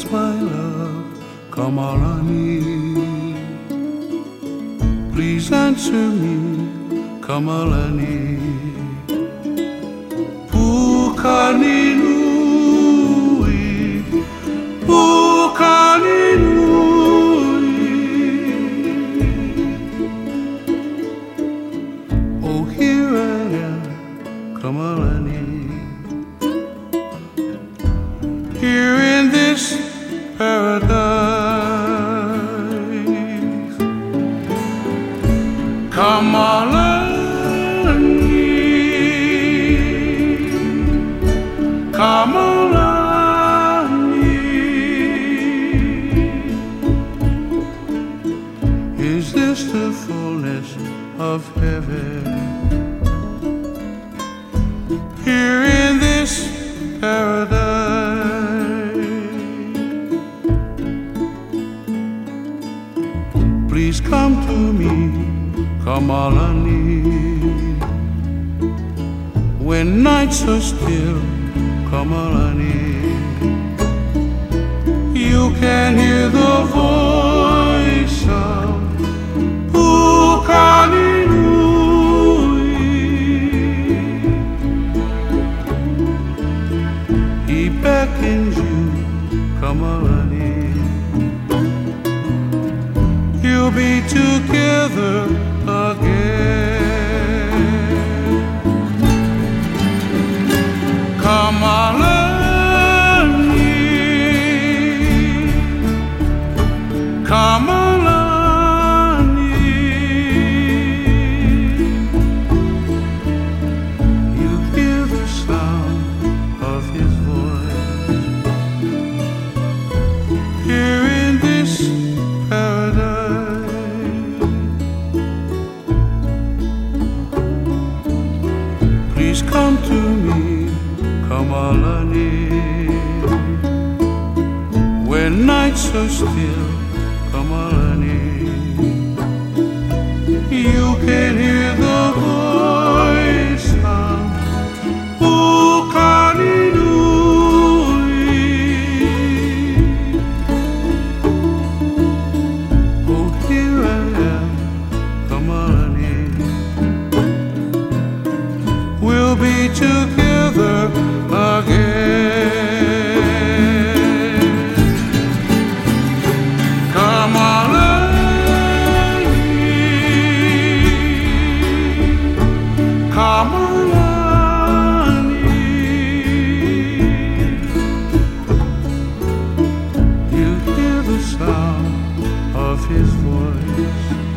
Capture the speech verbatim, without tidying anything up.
my love, Kamalani. Please answer me, Kamalani. Pukaninui, Pukaninui. Oh, here I am, Kamalani. Here in this paradise, Kamalani, Kamalani. Is this the fullness of heaven? Here in this paradise, please come to me, Kamalani. When nights are still, Kamalani, you can hear the voice of Pukaninui. He beckons you, Kamalani. You'll be together again. Kamalani, Kamalani. You hear the sound of his voice here in this paradise. Please come to me, Kamalani. When nights are still, Kamalani, you can hear the voice of Pukaninui. Oh, here I am, Kamalani. We'll be together again. Kamalani, Kamalani. You hear the sound of his voice